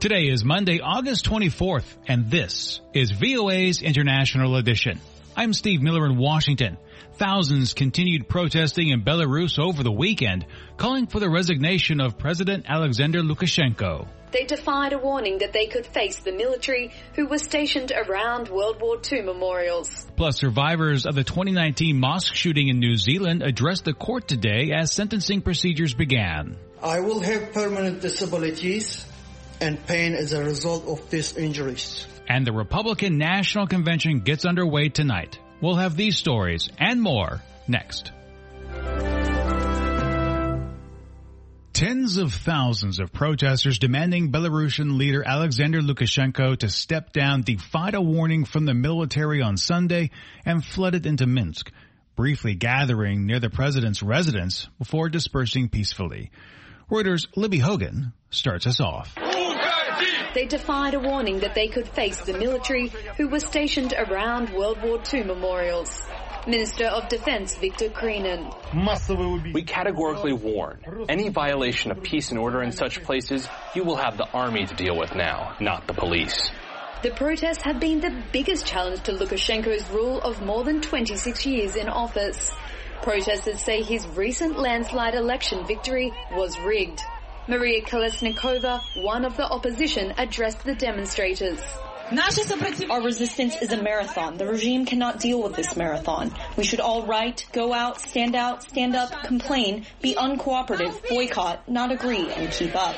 Today is Monday, August 24th, and this is VOA's International Edition. I'm Steve Miller in Washington. Thousands continued protesting in Belarus over the weekend, calling for the resignation of President Alexander Lukashenko. They defied a warning that they could face the military who were stationed around World War II memorials. Plus, survivors of the 2019 mosque shooting in New Zealand addressed the court today as sentencing procedures began. I will have permanent disabilities and pain as a result of these injuries. And the Republican National Convention gets underway tonight. We'll have these stories and more next. Tens of thousands of protesters demanding Belarusian leader Alexander Lukashenko to step down defied a warning from the military on Sunday and flooded into Minsk, briefly gathering near the president's residence before dispersing peacefully. Reuters' Libby Hogan starts us off. They defied a warning that they could face the military who were stationed around World War II memorials. Minister of Defense Viktor Krynin. We categorically warn, any violation of peace and order in such places, you will have the army to deal with now, not the police. The protests have been the biggest challenge to Lukashenko's rule of more than 26 years in office. Protesters say his recent landslide election victory was rigged. Maria Kolesnikova, one of the opposition, addressed the demonstrators. Our resistance is a marathon. The regime cannot deal with this marathon. We should all write, go out, stand up, complain, be uncooperative, boycott, not agree, and keep up.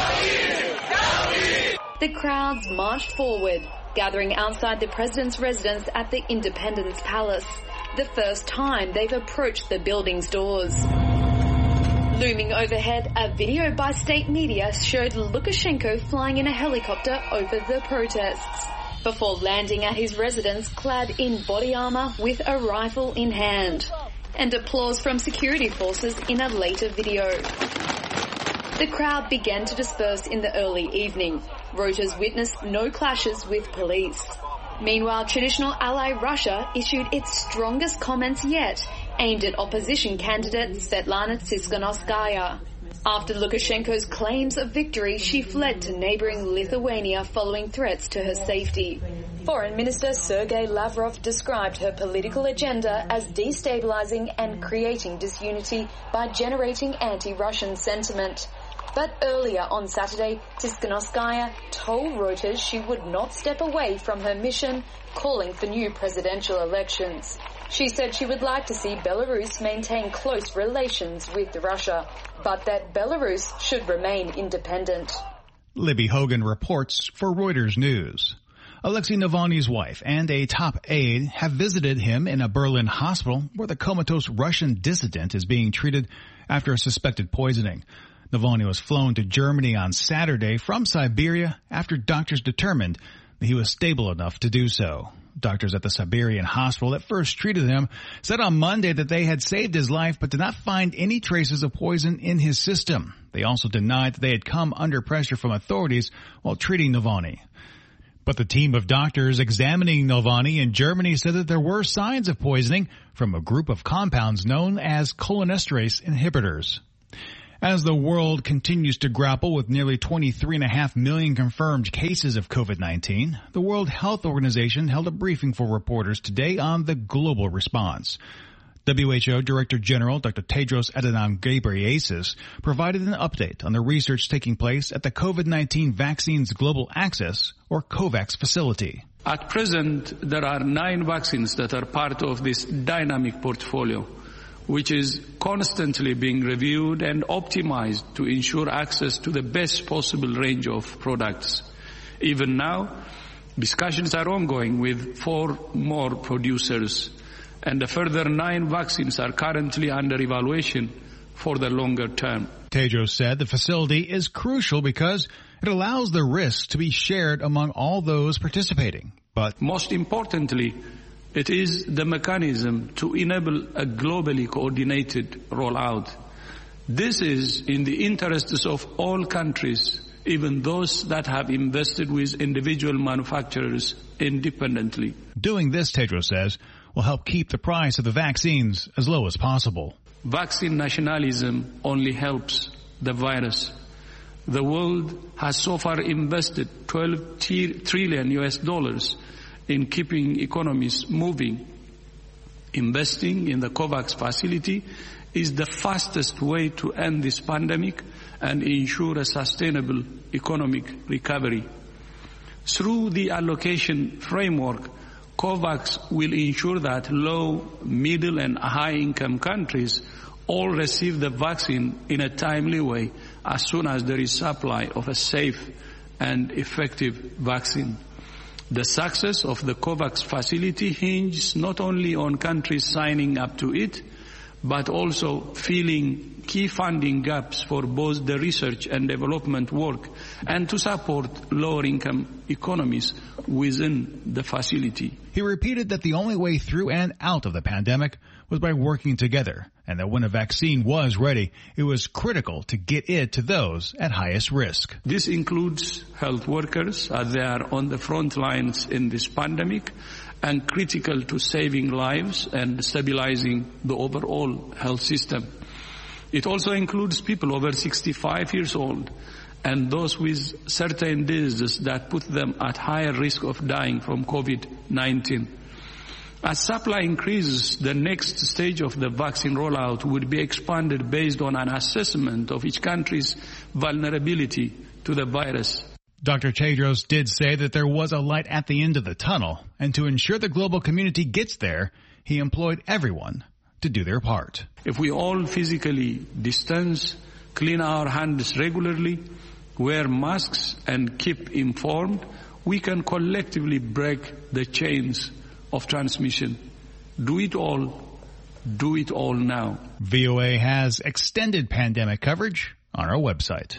The crowds marched forward, gathering outside the president's residence at the Independence Palace, the first time they've approached the building's doors. Looming overhead, a video by state media showed Lukashenko flying in a helicopter over the protests, before landing at his residence clad in body armor with a rifle in hand, and applause from security forces in a later video. The crowd began to disperse in the early evening. Reuters witnessed no clashes with police. Meanwhile, traditional ally Russia issued its strongest comments yet, aimed at opposition candidate Svetlana Tsikhanouskaya. After Lukashenko's claims of victory, she fled to neighboring Lithuania following threats to her safety. Foreign Minister Sergei Lavrov described her political agenda as destabilizing and creating disunity by generating anti-Russian sentiment. But earlier on Saturday, Tsikhanouskaya told Reuters she would not step away from her mission, calling for new presidential elections. She said she would like to see Belarus maintain close relations with Russia, but that Belarus should remain independent. Libby Hogan reports for Reuters News. Alexei Navalny's wife and a top aide have visited him in a Berlin hospital where the comatose Russian dissident is being treated after a suspected poisoning. Navalny was flown to Germany on Saturday from Siberia after doctors determined that he was stable enough to do so. Doctors at the Siberian hospital that first treated him said on Monday that they had saved his life but did not find any traces of poison in his system. They also denied that they had come under pressure from authorities while treating Navalny. But the team of doctors examining Navalny in Germany said that there were signs of poisoning from a group of compounds known as cholinesterase inhibitors. As the world continues to grapple with nearly 23.5 million confirmed cases of COVID-19, the World Health Organization held a briefing for reporters today on the global response. WHO Director General Dr. Tedros Adhanom Ghebreyesus provided an update on the research taking place at the COVID-19 Vaccines Global Access, or COVAX facility. At present, there are 9 vaccines that are part of this dynamic portfolio, which is constantly being reviewed and optimized to ensure access to the best possible range of products. Even now, discussions are ongoing with 4 more producers, and a further 9 vaccines are currently under evaluation for the longer term. Tedros said the facility is crucial because it allows the risks to be shared among all those participating. But most importantly, it is the mechanism to enable a globally coordinated rollout. This is in the interests of all countries, even those that have invested with individual manufacturers independently. Doing this, Tedros says, will help keep the price of the vaccines as low as possible. Vaccine nationalism only helps the virus. The world has so far invested $12 trillion in keeping economies moving. Investing in the COVAX facility is the fastest way to end this pandemic and ensure a sustainable economic recovery. Through the allocation framework, COVAX will ensure that low, middle and high-income countries all receive the vaccine in a timely way as soon as there is supply of a safe and effective vaccine. The success of the COVAX facility hinges not only on countries signing up to it, but also filling key funding gaps for both the research and development work and to support lower income economies within the facility. He repeated that the only way through and out of the pandemic was by working together, and that when a vaccine was ready, it was critical to get it to those at highest risk. This includes health workers as they are on the front lines in this pandemic and critical to saving lives and stabilizing the overall health system. It also includes people over 65 years old and those with certain diseases that put them at higher risk of dying from COVID-19. As supply increases, the next stage of the vaccine rollout would be expanded based on an assessment of each country's vulnerability to the virus. Dr. Tedros did say that there was a light at the end of the tunnel, and to ensure the global community gets there, he employed everyone to do their part. If we all physically distance, clean our hands regularly, wear masks and keep informed, we can collectively break the chains of transmission. Do it all now. VOA has extended pandemic coverage on our website.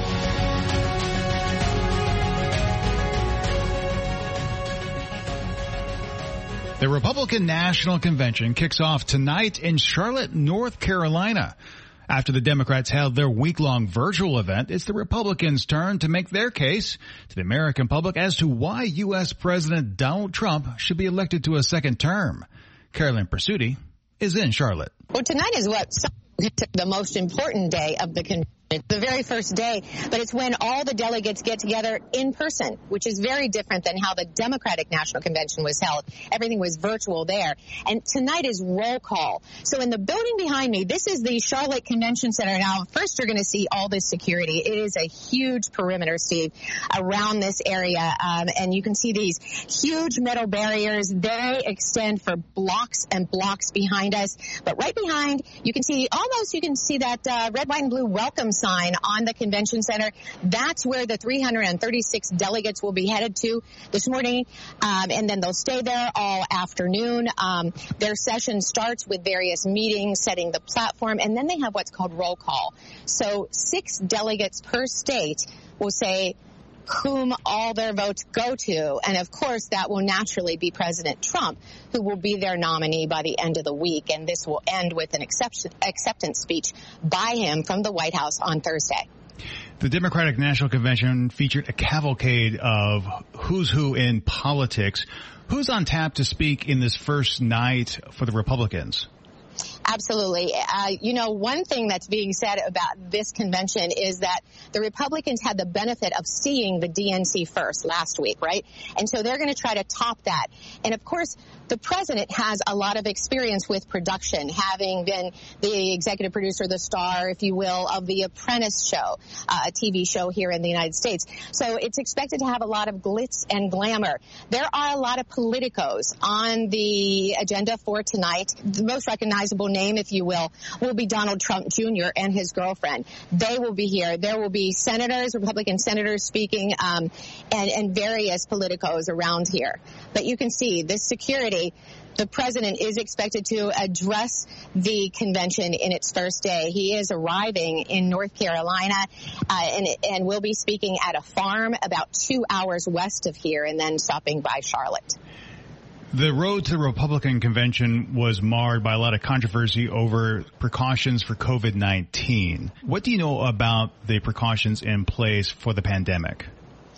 The Republican National Convention kicks off tonight in Charlotte, North Carolina. After the Democrats held their week-long virtual event, it's the Republicans' turn to make their case to the American public as to why U.S. President Donald Trump should be elected to a second term. Carolyn Pursuti is in Charlotte. Well, tonight is the most important day of the convention. It's the very first day, but it's when all the delegates get together in person, which is very different than how the Democratic National Convention was held. Everything was virtual there. And tonight is roll call. So in the building behind me, this is the Charlotte Convention Center. Now, first you're going to see all this security. It is a huge perimeter, Steve, around this area. And you can see these huge metal barriers. They extend for blocks and blocks behind us. But right behind, you can see that red, white, and blue welcome sign on the convention center. That's where the 336 delegates will be headed to this morning, and then they'll stay there all afternoon. Their session starts with various meetings, setting the platform, and then they have what's called roll call. So 6 delegates per state will say whom all their votes go to, and of course that will naturally be President Trump, who will be their nominee by the end of the week, and this will end with an acceptance speech by him from the White House on Thursday. The Democratic National Convention featured a cavalcade of who's who in politics. Who's on tap to speak in this first night for the Republicans? Absolutely. One thing that's being said about this convention is that the Republicans had the benefit of seeing the DNC first last week, right? And so they're going to try to top that. And of course, the president has a lot of experience with production, having been the executive producer, the star, if you will, of The Apprentice show, a TV show here in the United States. So it's expected to have a lot of glitz and glamour. There are a lot of politicos on the agenda for tonight. The most recognizable name, if you will be Donald Trump Jr. and his girlfriend. They will be here. There will be senators, Republican senators speaking, and various politicos around here. But you can see this security. The president is expected to address the convention in its first day. He is arriving in North Carolina and will be speaking at a farm about 2 hours west of here and then stopping by Charlotte. The road to the Republican convention was marred by a lot of controversy over precautions for COVID-19. What do you know about the precautions in place for the pandemic?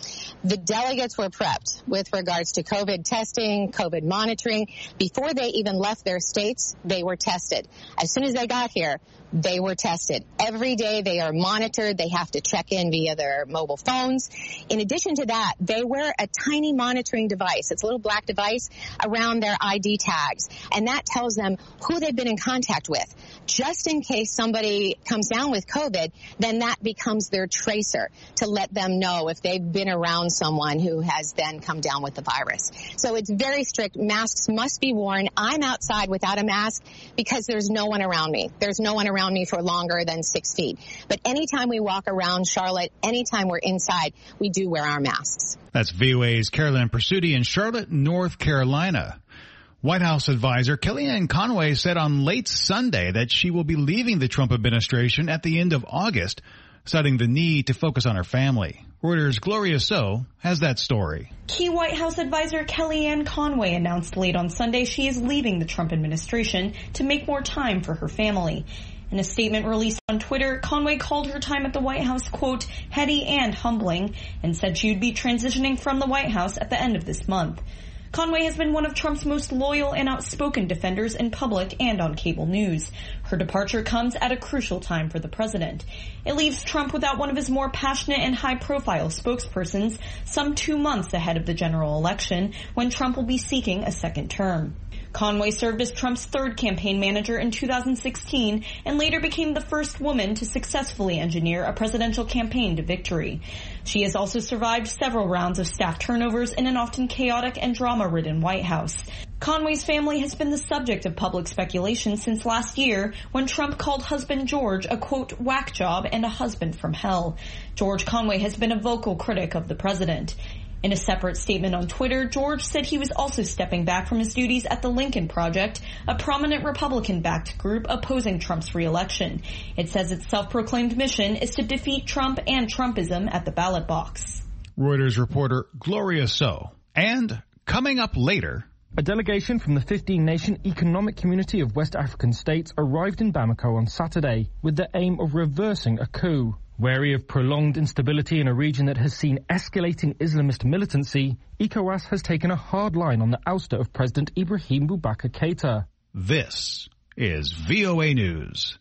The delegates were prepped with regards to COVID testing, COVID monitoring. Before they even left their states, they were tested. As soon as they got here, they were tested. Every day they are monitored. They have to check in via their mobile phones. In addition to that, they wear a tiny monitoring device. It's a little black device around their ID tags, and that tells them who they've been in contact with. Just in case somebody comes down with COVID, then that becomes their tracer to let them know if they've been around someone who has then come down with the virus. So it's very strict. Masks must be worn. I'm outside without a mask because there's no one around me. There's no one around me for longer than 6 feet. But anytime we walk around Charlotte, anytime we're inside, we do wear our masks. That's VOA's Carolyn Pursuti in Charlotte, North Carolina. White House advisor Kellyanne Conway said on late Sunday that she will be leaving the Trump administration at the end of August, citing the need to focus on her family. Reuters' Gloria So has that story. Key White House advisor Kellyanne Conway announced late on Sunday she is leaving the Trump administration to make more time for her family. In a statement released on Twitter, Conway called her time at the White House, quote, heady and humbling, and said she would be transitioning from the White House at the end of this month. Conway has been one of Trump's most loyal and outspoken defenders in public and on cable news. Her departure comes at a crucial time for the president. It leaves Trump without one of his more passionate and high-profile spokespersons some 2 months ahead of the general election, when Trump will be seeking a second term. Conway served as Trump's third campaign manager in 2016 and later became the first woman to successfully engineer a presidential campaign to victory. She has also survived several rounds of staff turnovers in an often chaotic and drama-ridden White House. Conway's family has been the subject of public speculation since last year when Trump called husband George a, quote, whack job and a husband from hell. George Conway has been a vocal critic of the president. In a separate statement on Twitter, George said he was also stepping back from his duties at the Lincoln Project, a prominent Republican-backed group opposing Trump's re-election. It says its self-proclaimed mission is to defeat Trump and Trumpism at the ballot box. Reuters reporter Gloria So. And coming up later, a delegation from the 15-nation Economic Community of West African States arrived in Bamako on Saturday with the aim of reversing a coup. Wary of prolonged instability in a region that has seen escalating Islamist militancy, ECOWAS has taken a hard line on the ouster of President Ibrahim Boubacar Keïta. This is VOA News.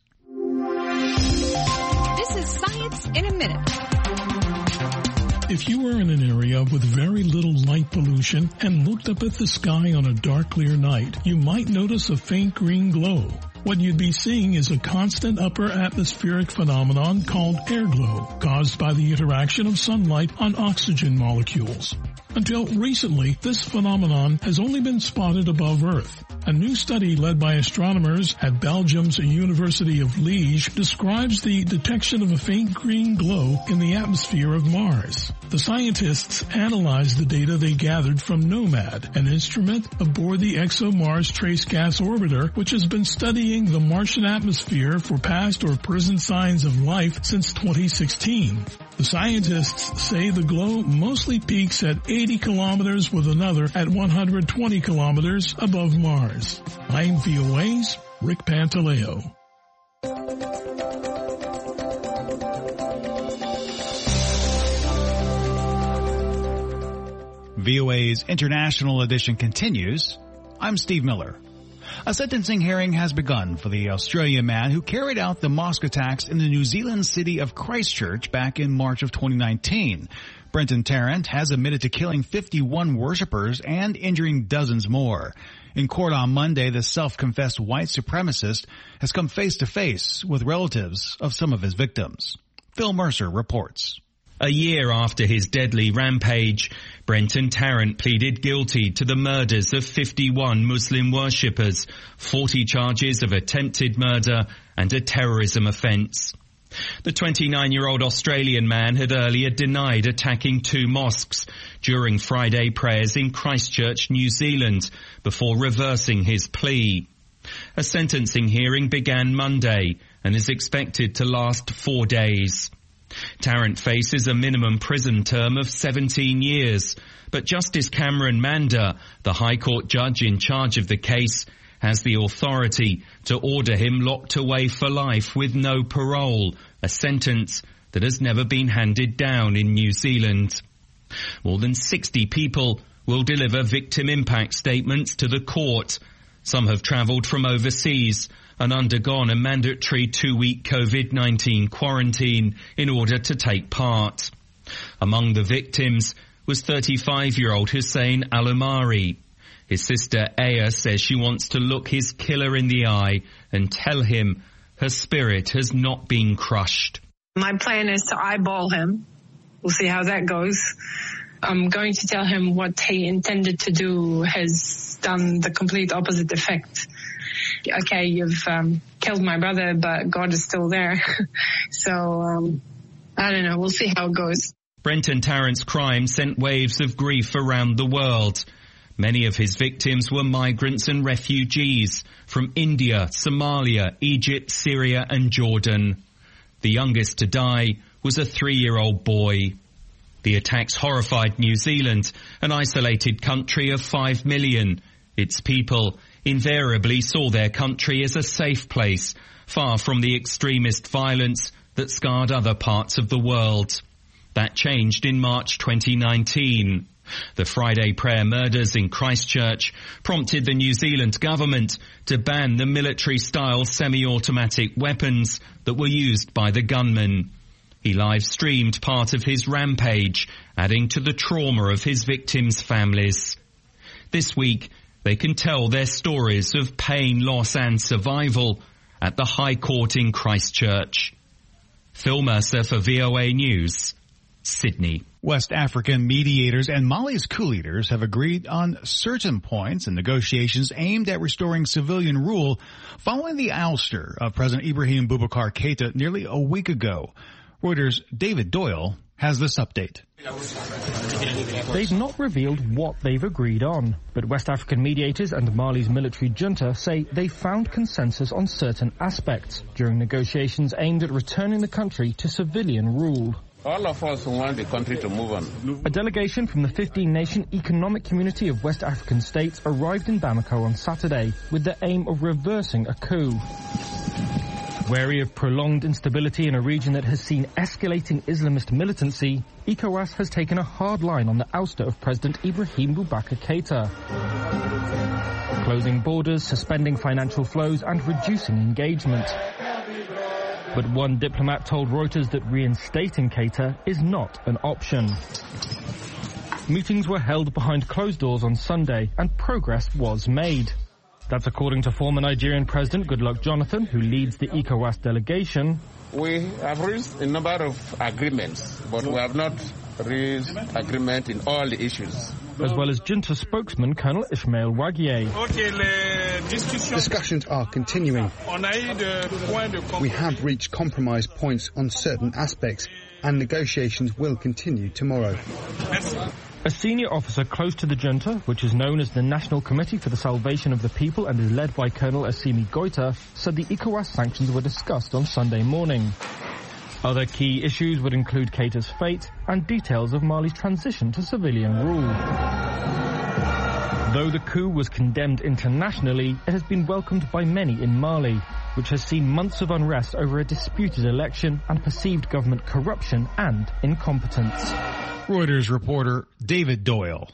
This is Science in a Minute. If you were in an area with very little light pollution and looked up at the sky on a dark, clear night, you might notice a faint green glow. What you'd be seeing is a constant upper atmospheric phenomenon called air glow, caused by the interaction of sunlight on oxygen molecules. Until recently, this phenomenon has only been spotted above Earth. A new study led by astronomers at Belgium's University of Liège describes the detection of a faint green glow in the atmosphere of Mars. The scientists analyzed the data they gathered from NOMAD, an instrument aboard the ExoMars Trace Gas Orbiter, which has been studying the Martian atmosphere for past or present signs of life since 2016. The scientists say the glow mostly peaks at 80 kilometers with another at 120 kilometers above Mars. I'm VOA's Rick Pantaleo. VOA's International Edition continues. I'm Steve Miller. A sentencing hearing has begun for the Australian man who carried out the mosque attacks in the New Zealand city of Christchurch back in March of 2019. Brenton Tarrant has admitted to killing 51 worshippers and injuring dozens more. In court on Monday, the self-confessed white supremacist has come face to face with relatives of some of his victims. Phil Mercer reports. A year after his deadly rampage, Brenton Tarrant pleaded guilty to the murders of 51 Muslim worshippers, 40 charges of attempted murder and a terrorism offence. The 29-year-old Australian man had earlier denied attacking 2 mosques during Friday prayers in Christchurch, New Zealand, before reversing his plea. A sentencing hearing began Monday and is expected to last 4 days. Tarrant faces a minimum prison term of 17 years, but Justice Cameron Manda, the High Court judge in charge of the case, has the authority to order him locked away for life with no parole, a sentence that has never been handed down in New Zealand. More than 60 people will deliver victim impact statements to the court. Some have travelled from overseas and undergone a mandatory 2-week COVID-19 quarantine in order to take part. Among the victims was 35-year-old Hussein Al-Omari. His sister Aya says she wants to look his killer in the eye and tell him her spirit has not been crushed. My plan is to eyeball him. We'll see how that goes. I'm going to tell him what he intended to do has done the complete opposite effect. Okay, you've killed my brother, but God is still there. So, I don't know. We'll see how it goes. Brenton Tarrant's crime sent waves of grief around the world. Many of his victims were migrants and refugees from India, Somalia, Egypt, Syria and Jordan. The youngest to die was a 3-year-old boy. The attacks horrified New Zealand, an isolated country of 5 million. Its people invariably saw their country as a safe place, far from the extremist violence that scarred other parts of the world. That changed in March 2019. The Friday prayer murders in Christchurch prompted the New Zealand government to ban the military-style semi-automatic weapons that were used by the gunman. He live-streamed part of his rampage, adding to the trauma of his victims' families. This week, they can tell their stories of pain, loss and survival at the High Court in Christchurch. Phil Mercer for VOA News, Sydney. West African mediators and Mali's coup leaders have agreed on certain points in negotiations aimed at restoring civilian rule following the ouster of President Ibrahim Boubacar Keïta nearly a week ago. Reuters' David Doyle has this update. They've not revealed what they've agreed on, but West African mediators and Mali's military junta say they found consensus on certain aspects during negotiations aimed at returning the country to civilian rule. All of us want the country to move on. A delegation from the 15-nation Economic Community of West African States arrived in Bamako on Saturday with the aim of reversing a coup. Wary of prolonged instability in a region that has seen escalating Islamist militancy, ECOWAS has taken a hard line on the ouster of President Ibrahim Boubacar Keïta. Closing borders, suspending financial flows and reducing engagement. But one diplomat told Reuters that reinstating Keïta is not an option. Meetings were held behind closed doors on Sunday and progress was made. That's according to former Nigerian President Goodluck Jonathan, who leads the ECOWAS delegation. We have reached a number of agreements, but we have not reached agreement in all the issues. As well as junta spokesman Colonel Ismail Waguier. Discussions are continuing. We have reached compromise points on certain aspects, and negotiations will continue tomorrow. A senior officer close to the junta, which is known as the National Committee for the Salvation of the People and is led by Colonel Assimi Goïta, said the ECOWAS sanctions were discussed on Sunday morning. Other key issues would include Keïta's fate and details of Mali's transition to civilian rule. Though the coup was condemned internationally, it has been welcomed by many in Mali, which has seen months of unrest over a disputed election and perceived government corruption and incompetence. Reuters reporter David Doyle.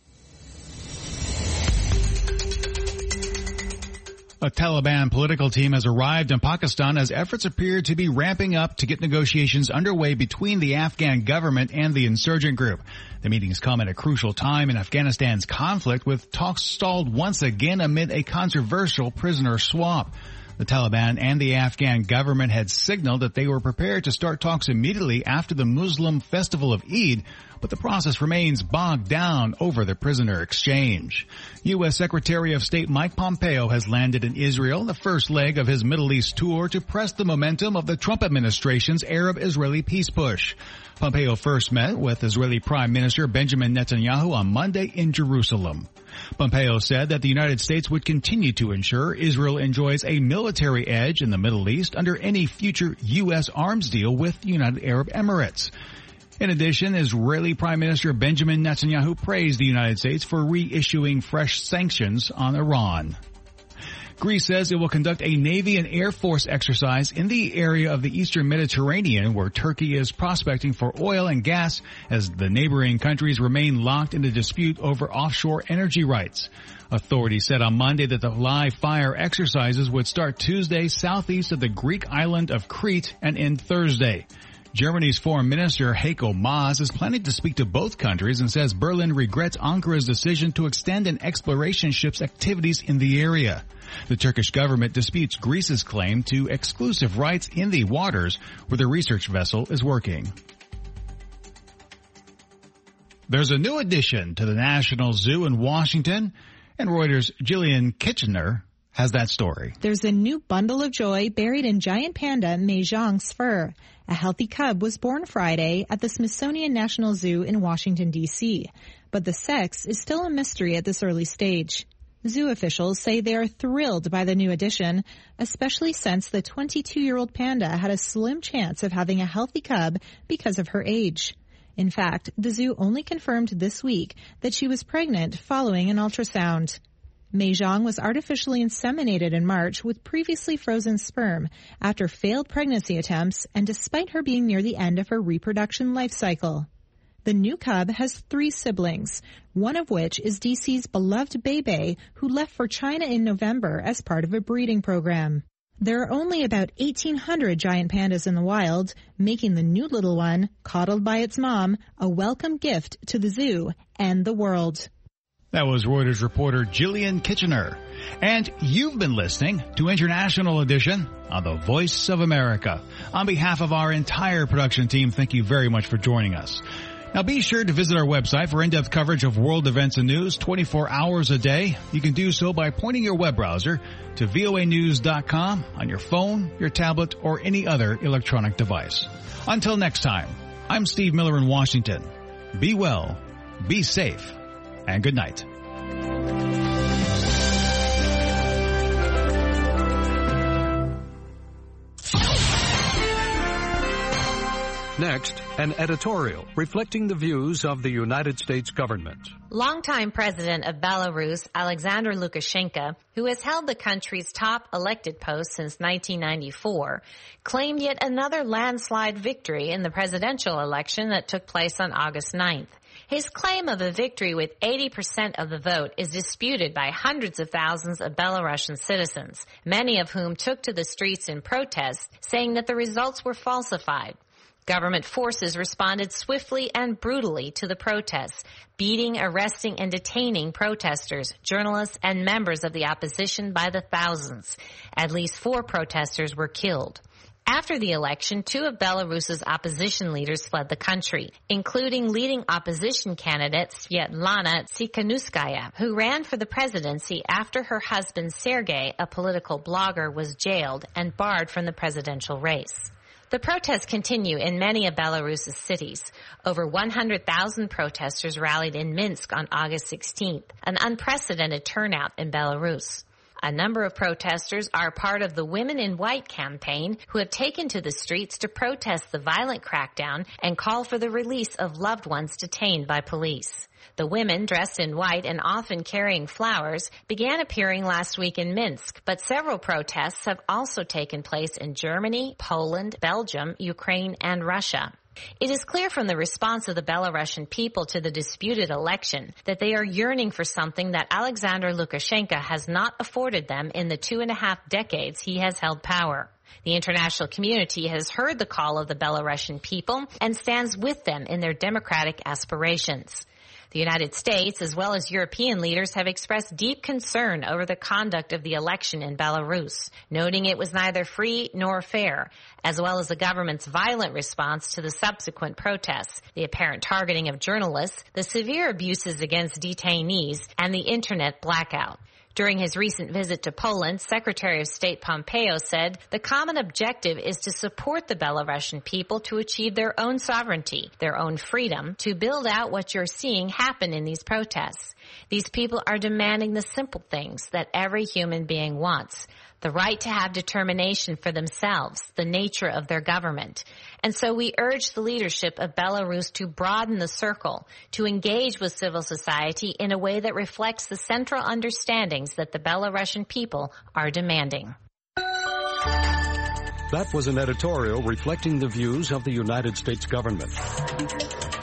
A Taliban political team has arrived in Pakistan as efforts appear to be ramping up to get negotiations underway between the Afghan government and the insurgent group. The meetings come at a crucial time in Afghanistan's conflict, with talks stalled once again amid a controversial prisoner swap. The Taliban and the Afghan government had signaled that they were prepared to start talks immediately after the Muslim festival of Eid, but the process remains bogged down over the prisoner exchange. U.S. Secretary of State Mike Pompeo has landed in Israel, the first leg of his Middle East tour, to press the momentum of the Trump administration's Arab-Israeli peace push. Pompeo first met with Israeli Prime Minister Benjamin Netanyahu on Monday in Jerusalem. Pompeo said that the United States would continue to ensure Israel enjoys a military edge in the Middle East under any future U.S. arms deal with the United Arab Emirates. In addition, Israeli Prime Minister Benjamin Netanyahu praised the United States for reissuing fresh sanctions on Iran. Greece says it will conduct a Navy and Air Force exercise in the area of the Eastern Mediterranean where Turkey is prospecting for oil and gas as the neighboring countries remain locked in a dispute over offshore energy rights. Authorities said on Monday that the live fire exercises would start Tuesday southeast of the Greek island of Crete and end Thursday. Germany's Foreign Minister Heiko Maas is planning to speak to both countries and says Berlin regrets Ankara's decision to extend an exploration ship's activities in the area. The Turkish government disputes Greece's claim to exclusive rights in the waters where the research vessel is working. There's a new addition to the National Zoo in Washington, and Reuters' Jillian Kitchener has that story. There's a new bundle of joy buried in giant panda Mei Zhang's fur. A healthy cub was born Friday at the Smithsonian National Zoo in Washington, D.C., but the sex is still a mystery at this early stage. Zoo officials say they are thrilled by the new addition, especially since the 22-year-old panda had a slim chance of having a healthy cub because of her age. In fact, the zoo only confirmed this week that she was pregnant following an ultrasound. Mei Zhang was artificially inseminated in March with previously frozen sperm after failed pregnancy attempts and despite her being near the end of her reproduction life cycle. The new cub has 3 siblings, one of which is DC's beloved Bei, who left for China in November as part of a breeding program. There are only about 1,800 giant pandas in the wild, making the new little one, coddled by its mom, a welcome gift to the zoo and the world. That was Reuters reporter Jillian Kitchener. And you've been listening to International Edition on the Voice of America. On behalf of our entire production team, thank you very much for joining us. Now be sure to visit our website for in-depth coverage of world events and news 24 hours a day. You can do so by pointing your web browser to voanews.com on your phone, your tablet, or any other electronic device. Until next time, I'm Steve Miller in Washington. Be well, be safe, and good night. Next, an editorial reflecting the views of the United States government. Longtime president of Belarus, Alexander Lukashenko, who has held the country's top elected post since 1994, claimed yet another landslide victory in the presidential election that took place on August 9th. His claim of a victory with 80% of the vote is disputed by hundreds of thousands of Belarusian citizens, many of whom took to the streets in protest, saying that the results were falsified. Government forces responded swiftly and brutally to the protests, beating, arresting, and detaining protesters, journalists, and members of the opposition by the thousands. At least 4 protesters were killed. After the election, 2 of Belarus's opposition leaders fled the country, including leading opposition candidate Svetlana Tsikhanouskaya, who ran for the presidency after her husband Sergei, a political blogger, was jailed and barred from the presidential race. The protests continue in many of Belarus's cities. Over 100,000 protesters rallied in Minsk on August 16th, an unprecedented turnout in Belarus. A number of protesters are part of the Women in White campaign who have taken to the streets to protest the violent crackdown and call for the release of loved ones detained by police. The women, dressed in white and often carrying flowers, began appearing last week in Minsk, but several protests have also taken place in Germany, Poland, Belgium, Ukraine, and Russia. It is clear from the response of the Belarusian people to the disputed election that they are yearning for something that Alexander Lukashenko has not afforded them in the 2.5 decades he has held power. The international community has heard the call of the Belarusian people and stands with them in their democratic aspirations. The United States, as well as European leaders, have expressed deep concern over the conduct of the election in Belarus, noting it was neither free nor fair, as well as the government's violent response to the subsequent protests, the apparent targeting of journalists, the severe abuses against detainees, and the internet blackout. During his recent visit to Poland, Secretary of State Pompeo said the common objective is to support the Belarusian people to achieve their own sovereignty, their own freedom, to build out what you're seeing happen in these protests. These people are demanding the simple things that every human being wants: the right to have determination for themselves, the nature of their government. And so we urge the leadership of Belarus to broaden the circle, to engage with civil society in a way that reflects the central understandings that the Belarusian people are demanding. That was an editorial reflecting the views of the United States government.